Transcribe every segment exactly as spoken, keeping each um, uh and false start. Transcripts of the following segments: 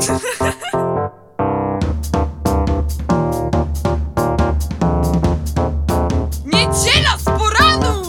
Niedziela z poranu!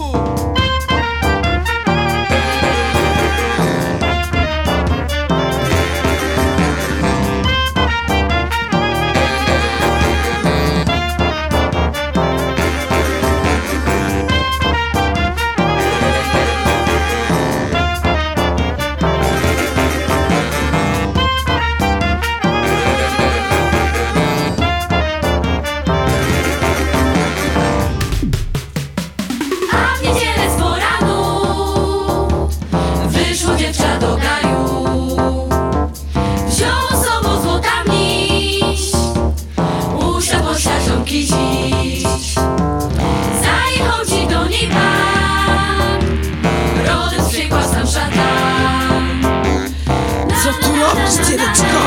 Dziś zajechał ci do niej pan, rodem z piekła sam szatan. Co tu robisz, dzieweczko?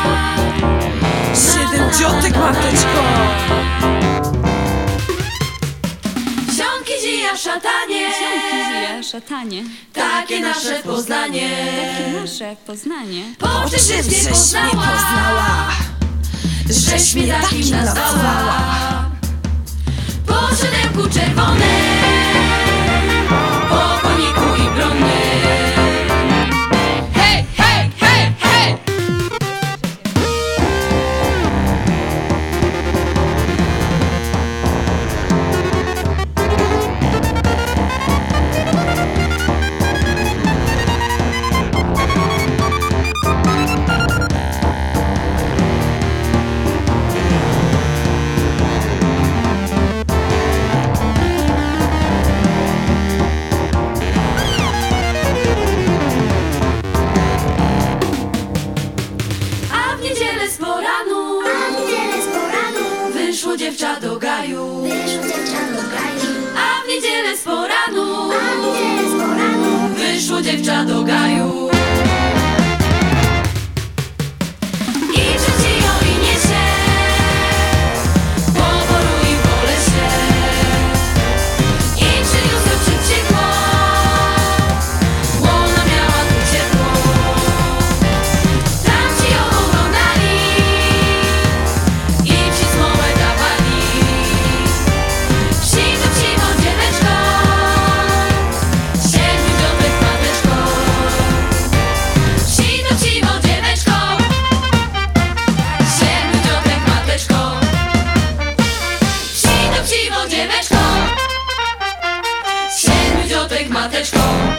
Siedem dziotek, mateczko. Ziomki zija szatanie, Ziomki zija szatanie, takie nasze Poznanie, takie nasze Poznanie. Po czym żeś mnie poznała, żeś mnie takim nazwała. Po szydełku czerwonym, po koniku i brudnym. Hej, hej, hej, hej! Wyszło dziewczę do gaju, a w niedzielę z poranu, wyszło dziewczę do gaju. I trzeci ją i niesie, po polu i po lesie. I przyniósł przeciekło, łona miała tu ciepło. Tam ci ją oglądali i przy smołę dawali. Psiku, psiku, dzieweczko, siedmiu dziotek mateczko. Psiku, psiku, dzieweczko, siedmiu dziotek mateczko. Psiku, psiku, dzieweczko, siedmiu dziotek mateczko.